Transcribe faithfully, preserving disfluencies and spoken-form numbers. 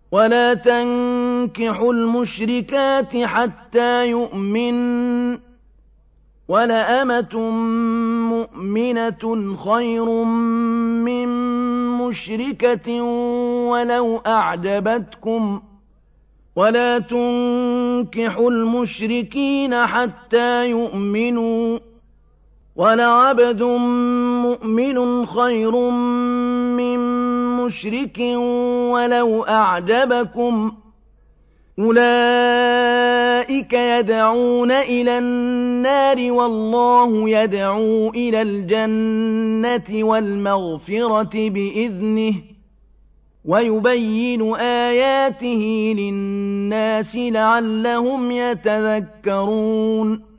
ولا تنكحوا المشركات حتى يؤمن ولأمة مؤمنة خير من مشركة ولو أعجبتكم ولا تنكحوا المشركين حتى يؤمنوا ولعبد مؤمن خير من مشرك ولو أعجبكم أولئك يدعون إلى النار والله يدعو إلى الجنة والمغفرة بإذنه ويبين آياته للناس لعلهم يتذكرون